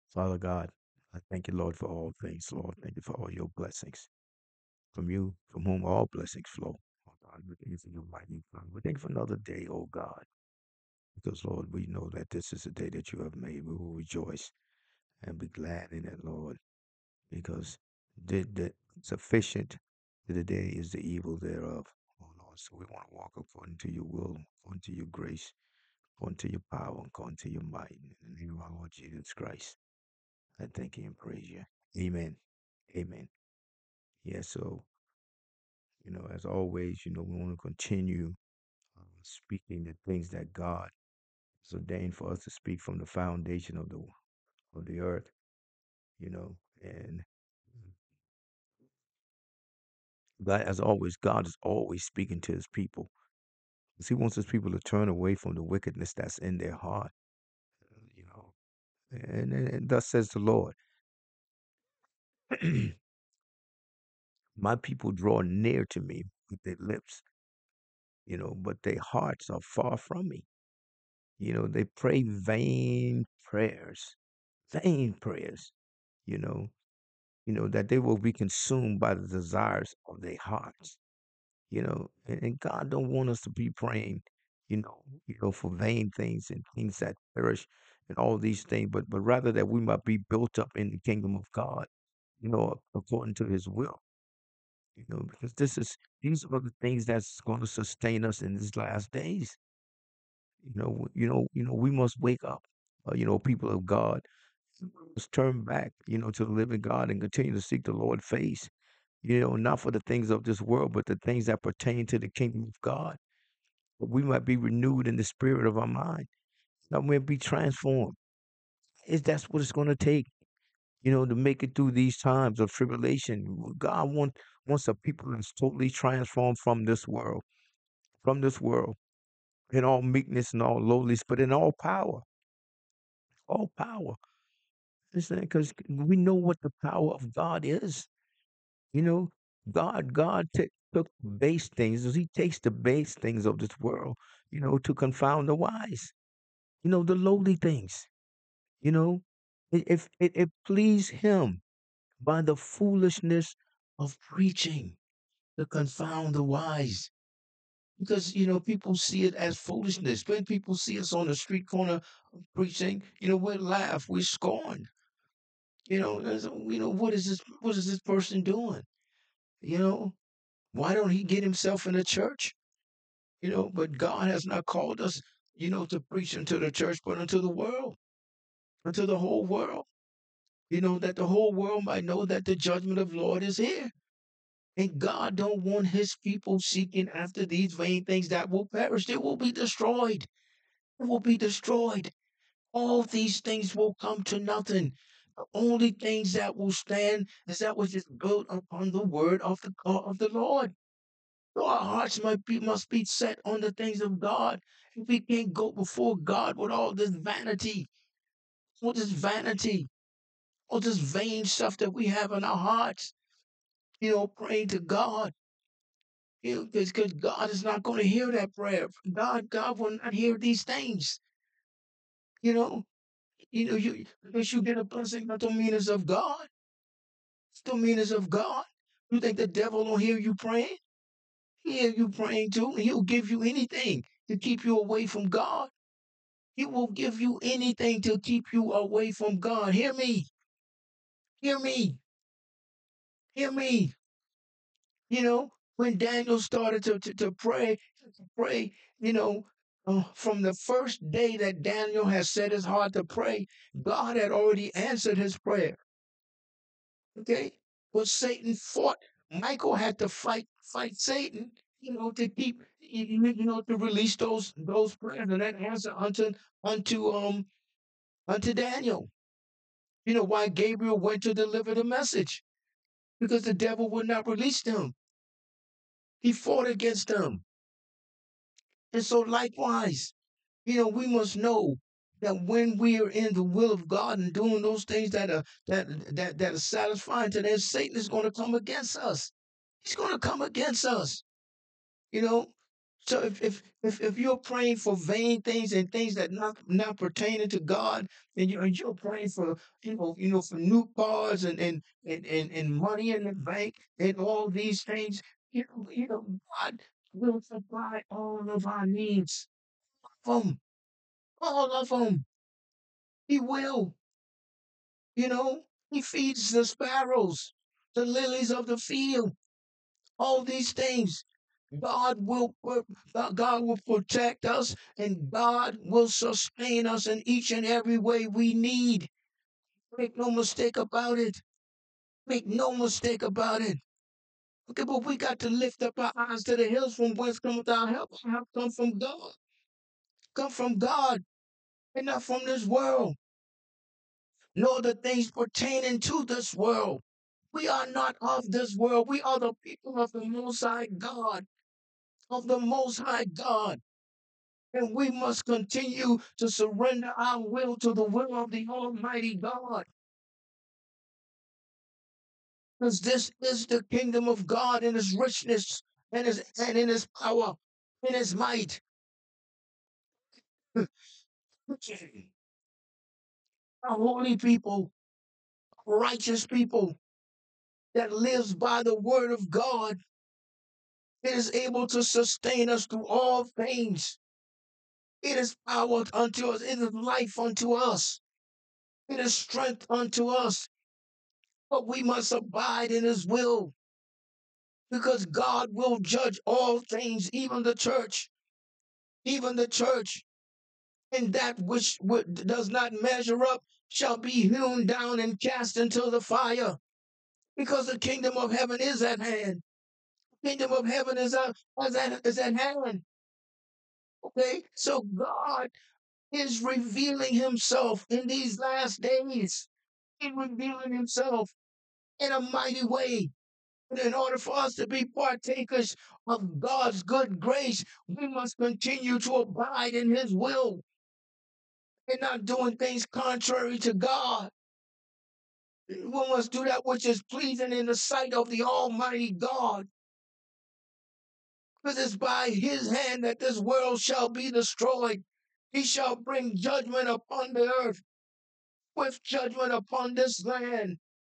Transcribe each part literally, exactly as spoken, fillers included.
Father God, I thank you, Lord, for all things, Lord. Thank you for all your blessings. From you, from whom all blessings flow. Oh God, we thank you for your mighty God. We thank you for another day, oh God. Because, Lord, we know that this is a day that you have made. We will rejoice and be glad in it, Lord. Because the, the sufficient to the day is the evil thereof. Oh Lord, so we want to walk according to your will, according to your grace, according to your power, according to your might. In the name of our Lord Jesus Christ, I thank you and praise you. Amen. Amen. Yeah, so, you know, as always, you know, we want to continue uh, speaking the things that God has ordained for us to speak from the foundation of the of the earth, you know, and God, as always, God is always speaking to his people. 'Cause he wants his people to turn away from the wickedness that's in their heart, uh, you know. And, and, and thus says the Lord, my people draw near to me with their lips, you know, but their hearts are far from me. You know, they pray vain prayers, vain prayers, you know, you know, that they will be consumed by the desires of their hearts, you know, and, and God don't want us to be praying, you know, you know, for vain things and things that perish and all these things, but but rather that we might be built up in the kingdom of God, you know, according to his will, you know, because this is these are the things that's going to sustain us in these last days. You know, you know, you know, we must wake up, uh, you know, people of God. Let's turn back, you know, to the living God and continue to seek the Lord's face, you know, not for the things of this world, but the things that pertain to the kingdom of God. But we might be renewed in the spirit of our mind. That we might be transformed. Is that's what it's going to take, you know, to make it through these times of tribulation. God want, wants a people that's totally transformed from this world, from this world, in all meekness and all lowliness, but in all power, all power. Because we know what the power of God is. You know, God, God t- took base things. He takes the base things of this world, you know, to confound the wise. You know, the lowly things. You know, it, if it, it pleased Him by the foolishness of preaching to confound the wise. Because you know, people see it as foolishness. When people see us on the street corner preaching, you know, we laugh, we scorn. You know, as- you know, what is this? What is this person doing? You know, why don't he get himself in a church? You know, but God has not called us, you know, to preach unto the church, but unto the world, unto the whole world. You know, that the whole world might know that the judgment of Lord is here. And God don't want his people seeking after these vain things that will perish. They will be destroyed. It will be destroyed. All these things will come to nothing. The only things that will stand is that which is built upon the word of the of the Lord. So our hearts might be must be set on the things of God. If we can't go before God with all this vanity, all this vanity, all this vain stuff that we have in our hearts, you know, praying to God, you know, because God is not going to hear that prayer. God, God will not hear these things. You know, you know, you because you get a blessing, not the meanings of God. It's the meanings of God. You think the devil don't hear you praying? He hear you praying too, and he'll give you anything to keep you away from God. He will give you anything to keep you away from God. Hear me. Hear me. Hear me. You know, when Daniel started to, to, to pray, to pray, you know, uh, from the first day that Daniel has set his heart to pray, God had already answered his prayer. Okay? But Satan fought. Michael had to fight fight Satan, you know, to keep you, you know to release those those prayers and that answer unto unto um unto Daniel. You know why Gabriel went to deliver the message? Because the devil would not release them. He fought against them. And so likewise, you know, we must know that when we are in the will of God and doing those things that are that that that are satisfying to them, Satan is going to come against us. He's going to come against us. You know, So if if if, if you're praying for vain things and things that not not pertaining to God, and you're, you're praying for you know you know for new cars and and, and and and money in the bank and all these things, you know you know God will supply all of our needs. From all of them, He will. You know, He feeds the sparrows, the lilies of the field, all these things. God will pro- uh, God will protect us and God will sustain us in each and every way we need. Make no mistake about it. Make no mistake about it. Okay, but we got to lift up our eyes to the hills from whence cometh our help. Our help come from God. Come from God and not from this world, nor the things pertaining to this world. We are not of this world. We are the people of the Most High God, of the Most High God. And we must continue to surrender our will to the will of the Almighty God. Because this is the kingdom of God in His richness and, his, and in His power, in His might. A holy people, righteous people that lives by the word of God, it is able to sustain us through all things. It is power unto us. It is life unto us. It is strength unto us. But we must abide in His will because God will judge all things, even the church, even the church. And that which does not measure up shall be hewn down and cast into the fire because the kingdom of heaven is at hand. The kingdom of heaven is at, is at, is at hand. Okay? So God is revealing Himself in these last days. He's revealing Himself in a mighty way. And in order for us to be partakers of God's good grace, we must continue to abide in His will and not doing things contrary to God. We must do that which is pleasing in the sight of the Almighty God. Because it's by His hand that this world shall be destroyed. He shall bring judgment upon the earth, with judgment upon this land.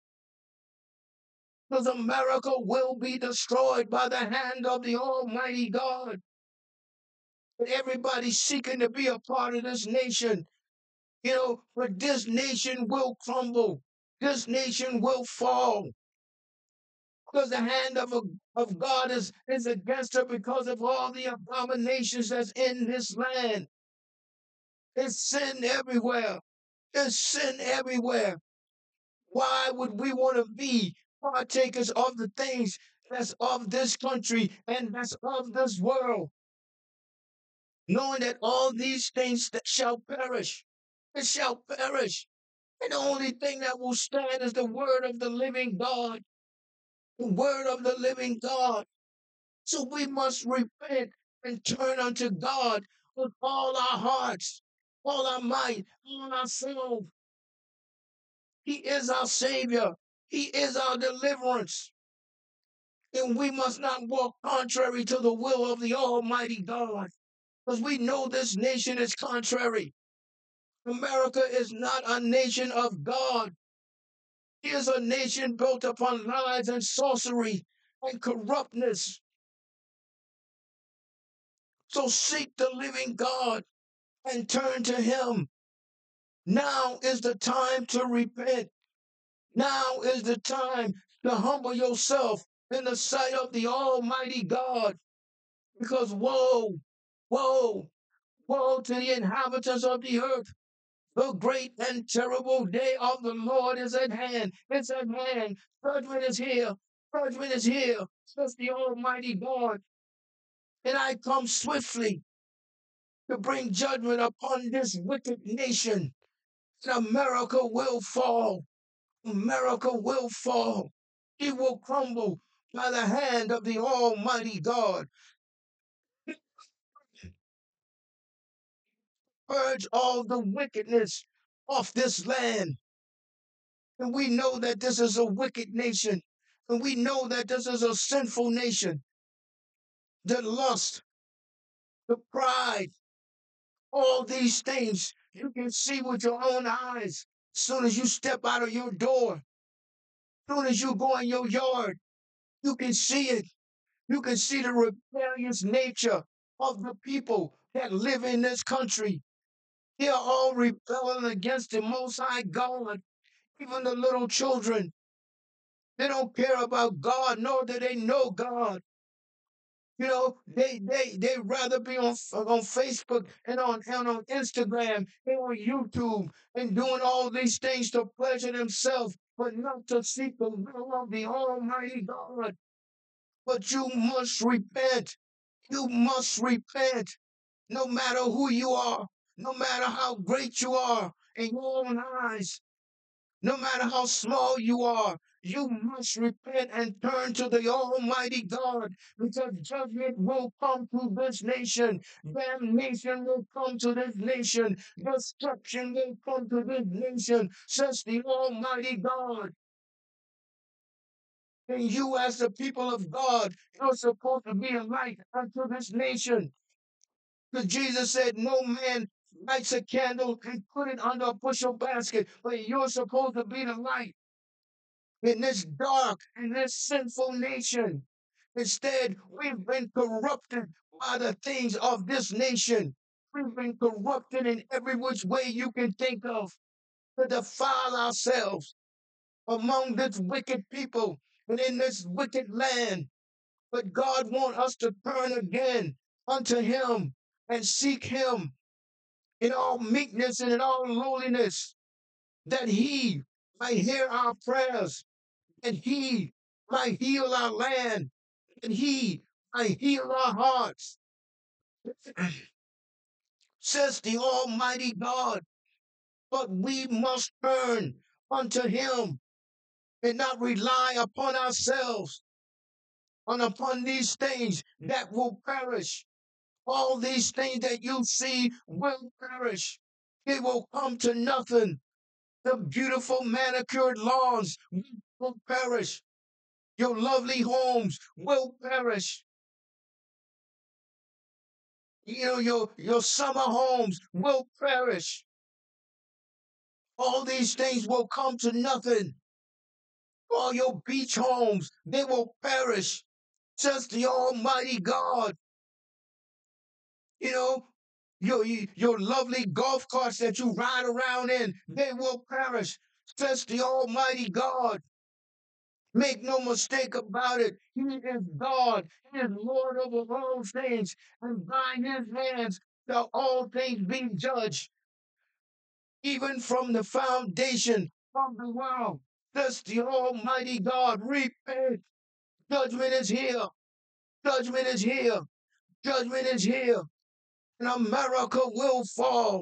Because America will be destroyed by the hand of the Almighty God. And everybody seeking to be a part of this nation, you know, but this nation will crumble. This nation will fall. Because the hand of, a, of God is, is against her because of all the abominations that's in this land. There's sin everywhere. There's sin everywhere. Why would we want to be partakers of the things that's of this country and that's of this world, knowing that all these things that shall perish? It shall perish. And the only thing that will stand is the word of the living God. The word of the living God. So we must repent and turn unto God with all our hearts, all our might, all our soul. He is our Savior. He is our deliverance. And we must not walk contrary to the will of the Almighty God, because we know this nation is contrary. America is not a nation of God. It is a nation built upon lies and sorcery and corruptness. So seek the living God and turn to Him. Now is the time to repent. Now is the time to humble yourself in the sight of the Almighty God. Because woe, woe, woe to the inhabitants of the earth. The great and terrible day of the Lord is at hand. It's at hand. Judgment is here. Judgment is here, says the Almighty God. And I come swiftly to bring judgment upon this wicked nation. And America will fall. America will fall. It will crumble by the hand of the Almighty God. Purge all the wickedness off this land. And we know that this is a wicked nation. And we know that this is a sinful nation that lust. the pride, all these things you can see with your own eyes. As soon as you step out of your door, as soon as you go in your yard, you can see it. You can see the rebellious nature of the people that live in this country. They are all rebelling against the Most High God. Even the little children, they don't care about God, nor do they know God. You know, they they they rather be on on Facebook and on and on Instagram and on YouTube and doing all these things to pleasure themselves, but not to seek the will of the Almighty God. But you must repent. You must repent, no matter who you are, no matter how great you are in your own eyes. No matter how small you are, you must repent and turn to the Almighty God, because judgment will come to this nation. Damnation will come to this nation. Destruction will come to this nation, says the Almighty God. And you, as the people of God, you're supposed to be a light unto this nation. Because Jesus said, no man lights a candle and put it under a bushel basket, but you're supposed to be the light in this dark and this sinful nation. Instead, we've been corrupted by the things of this nation. We've been corrupted in every which way you can think of to defile ourselves among this wicked people and in this wicked land. But God wants us to turn again unto Him and seek Him in all meekness and in all lowliness, that He might hear our prayers, and He might heal our land, and He might heal our hearts, says the Almighty God. But we must turn unto Him and not rely upon ourselves and upon these things that will perish. All these things that you see will perish. It will come to nothing. The beautiful manicured lawns will perish. Your lovely homes will perish. You know, your, your summer homes will perish. All these things will come to nothing. All your beach homes, they will perish. Just the Almighty God. You know, your, your lovely golf carts that you ride around in, they will perish. Just the Almighty God. Make no mistake about it. He is God. He is Lord over all things. And by His hands shall all things be judged, even from the foundation of the world. Thus the Almighty God, repent. Judgment is here. Judgment is here. Judgment is here. And America will fall.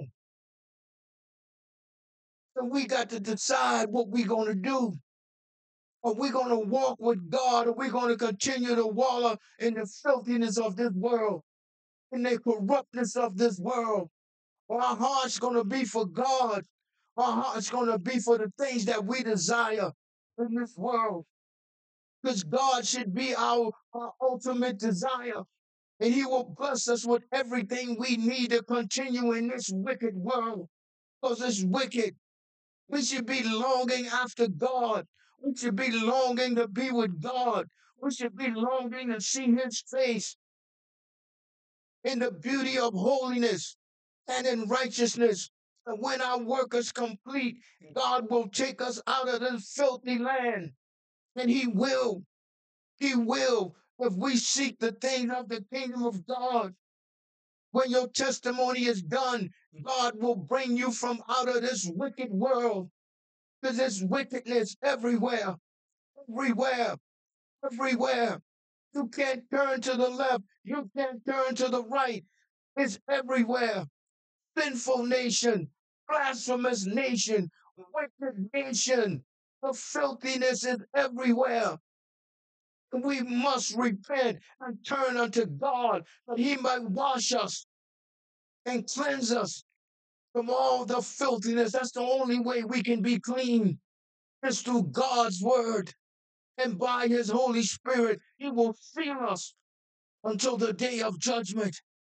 And we got to decide what we're going to do. Are we going to walk with God? Or are we going to continue to wallow in the filthiness of this world, in the corruptness of this world? Or our heart's going to be for God? Our heart's going to be for the things that we desire in this world? Because God should be our, our ultimate desire. And He will bless us with everything we need to continue in this wicked world. Because it's wicked. We should be longing after God. We should be longing to be with God. We should be longing to see His face in the beauty of holiness and in righteousness. And when our work is complete, God will take us out of this filthy land. And He will. He will, if we seek the things of the kingdom of God. When your testimony is done, God will bring you from out of this wicked world. Because there's wickedness everywhere, everywhere, everywhere. You can't turn to the left. You can't turn to the right. It's everywhere. Sinful nation, blasphemous nation, wicked nation. The filthiness is everywhere. We must repent and turn unto God that He might wash us and cleanse us from all the filthiness. That's the only way we can be clean. It's through God's word. And by His Holy Spirit, He will seal us until the day of judgment.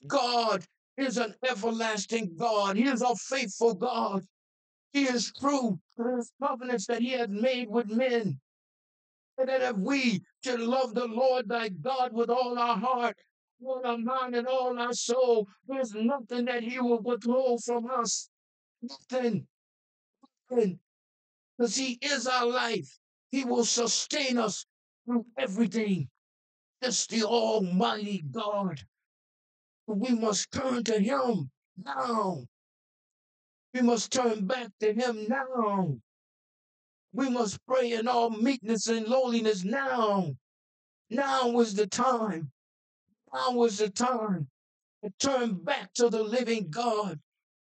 God is an everlasting God. He is a faithful God. He is true to his covenants that he has made with men. And that if we should love the Lord thy God with all our heart, all our mind, and all our soul, there's nothing that he will withhold from us. Nothing. Nothing. Because he is our life. He will sustain us through everything. It's the Almighty God. We must turn to him now. We must turn back to him now. We must pray in all meekness and lowliness now. Now is the time. Now is the time to turn back to the living God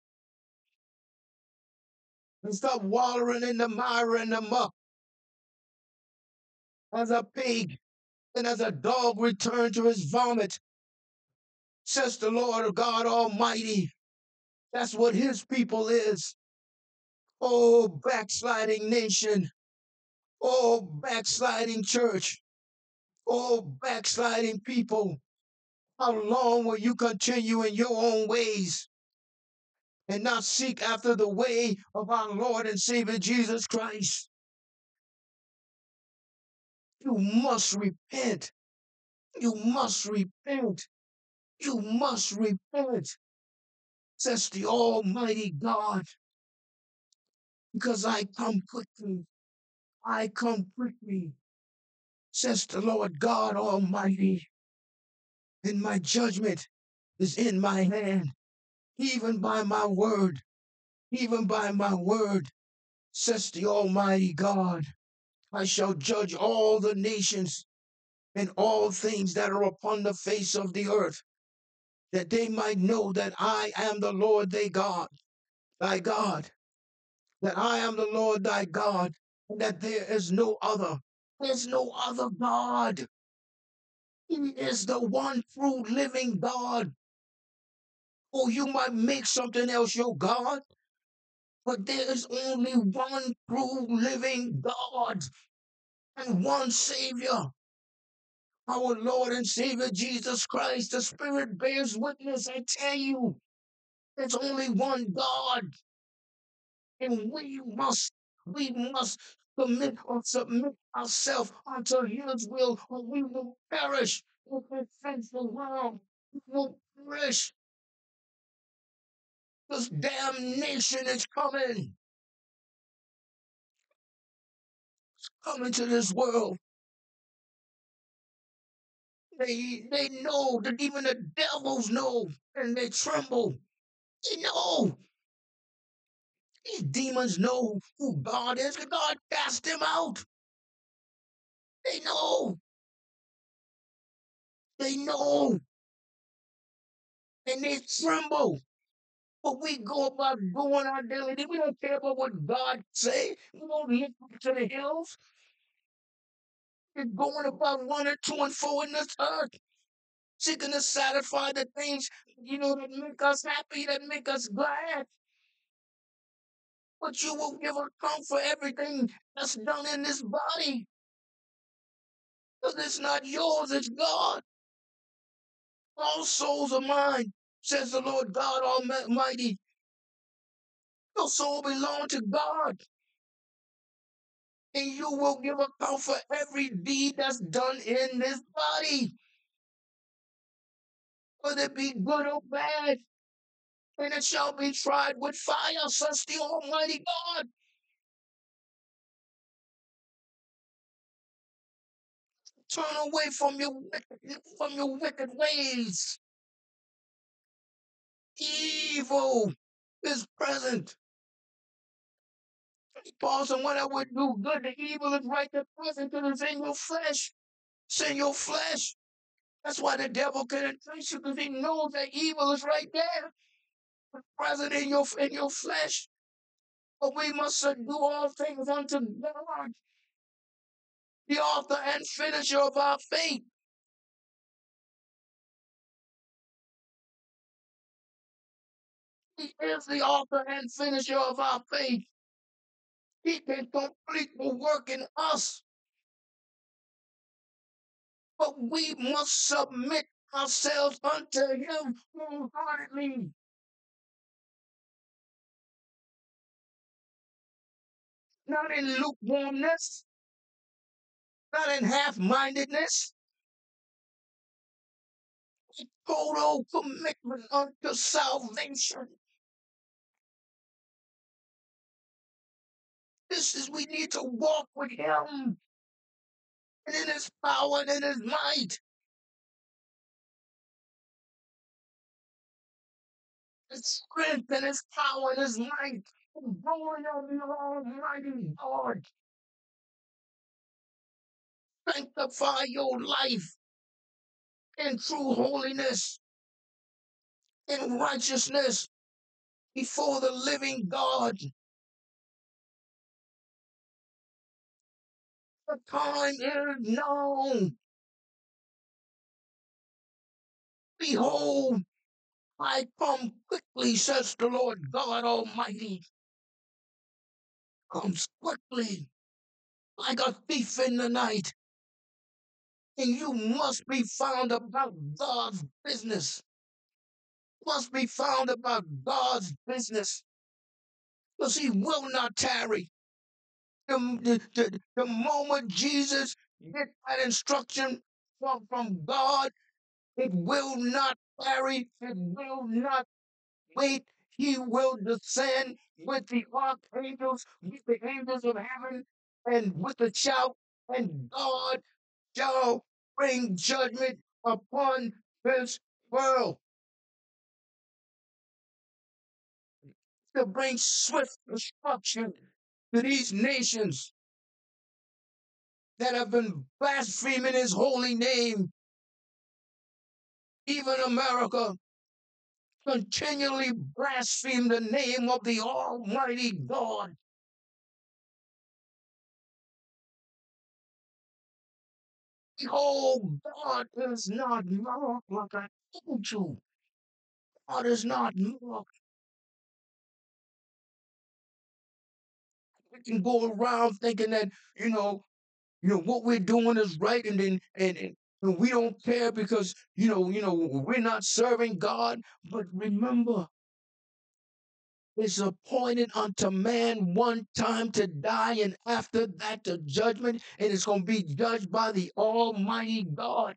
and stop wallowing in the mire and the muck as a pig and as a dog return to his vomit, says the Lord God Almighty. That's what his people is. Oh, backsliding nation. Oh, backsliding church. Oh, backsliding people. How long will you continue in your own ways and not seek after the way of our Lord and Savior Jesus Christ? You must repent. You must repent. You must repent, says the Almighty God, because I come quickly. I come quickly, says the Lord God Almighty, and my judgment is in my hand, even by my word, even by my word, says the Almighty God. I shall judge all the nations and all things that are upon the face of the earth, that they might know that I am the Lord thy God, thy God, that I am the Lord thy God, and that there is no other. There's no other God. He is the one true living God. Oh, you might make something else your God, but there is only one true living God and one Savior, our Lord and Savior Jesus Christ. The Spirit bears witness. I tell you, there's only one God, and we must, we must commit or submit ourselves unto His will, or we will perish in this sinful world. We will perish. This damnation is coming, coming to this world. They they know that even the devils know, and they tremble. They know. These demons know who God is. God cast them out. They know. They know. And they tremble. But we go about doing our daily thing. We don't care about what God say. We don't look up to the hills. We're going about one and two and four in this earth, seeking to satisfy the things, you know, that make us happy, that make us glad. But you will give account for everything that's done in this body. Because it's not yours, it's God. All souls are mine, says the Lord God Almighty. Your soul belongs to God. And you will give account for every deed that's done in this body, whether it be good or bad. And it shall be tried with fire, says the Almighty God. Turn away from your wicked, from your wicked ways. Evil is present. Paul said, when I would do good, the evil is right there present because it's in your flesh. It's in your flesh. That's why the devil can entice you, because he knows that evil is right there, present in your in your flesh. But we must do all things unto God, the author and finisher of our faith. He is the author and finisher of our faith. He can complete the work in us. But we must submit ourselves unto him wholeheartedly. Not in lukewarmness, not in half-mindedness, total commitment unto salvation. This is, we need to walk with him and in his power and in his might. His strength and his power and his might. Glory of the Almighty God. Sanctify your life in true holiness, in righteousness before the living God. The time is now. Behold, I come quickly, says the Lord God Almighty. Comes quickly, like a thief in the night. And you must be found about God's business. Must be found about God's business. Because he will not tarry. The, the, the, the moment Jesus get that instruction from, from God, it will not tarry. It will not wait. He will descend with the archangels, with the angels of heaven, and with a shout, and God shall bring judgment upon this world, to bring swift destruction to these nations that have been blaspheming his holy name. Even America continually blaspheme the name of the Almighty God. Behold, God is not mocked, like I told you. God is not mocked. We can go around thinking that, you know, you know what we're doing is right, and then and, and, and we don't care because you know, you know, we're not serving God. But remember, it's appointed unto man one time to die, and after that the judgment, and it's going to be judged by the Almighty God.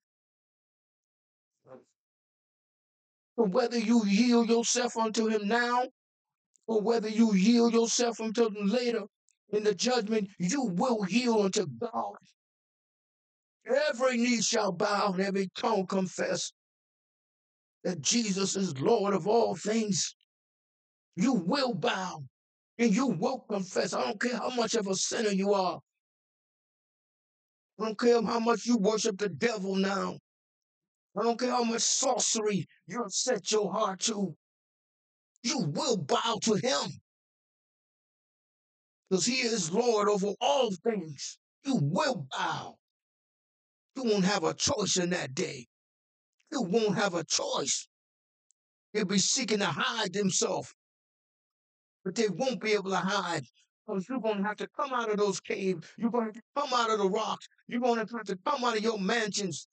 So whether you yield yourself unto him now, or whether you yield yourself unto him later in the judgment, you will yield unto God. Every knee shall bow and every tongue confess that Jesus is Lord of all things. You will bow and you will confess. I don't care how much of a sinner you are. I don't care how much you worship the devil now. I don't care how much sorcery you set your heart to. You will bow to him because he is Lord over all things. You will bow. You won't have a choice in that day. You won't have a choice. They'll be seeking to hide themselves, but they won't be able to hide. Because you're going to have to come out of those caves. You're going to come out of the rocks. You're going to have to come out of your mansions.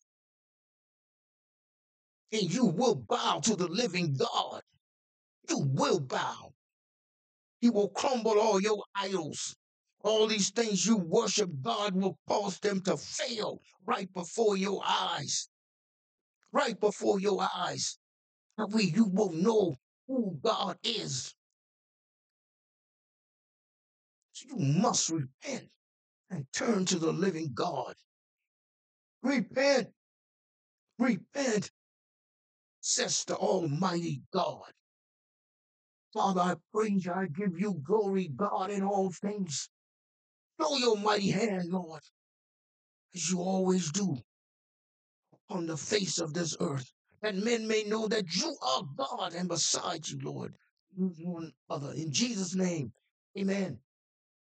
And you will bow to the living God. You will bow. He will crumble all your idols. All these things you worship, God will cause them to fail right before your eyes. Right before your eyes. That way you will know who God is. So you must repent and turn to the living God. Repent. Repent, says the Almighty God. Father, I praise you. I give you glory, God, in all things. Show your mighty hand, Lord, as you always do on the face of this earth, that men may know that you are God, and beside you, Lord, there's one other. In Jesus' name, amen.